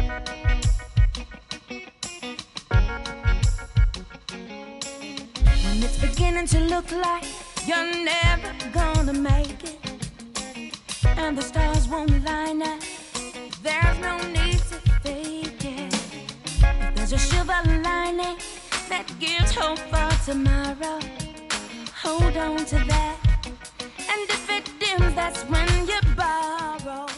When it's beginning to look like you're never gonna make it, and the stars won't line up, there's no need to fake it. If there's a silver lining that gives hope for tomorrow, hold on to that. And if it dims, that's when you borrow.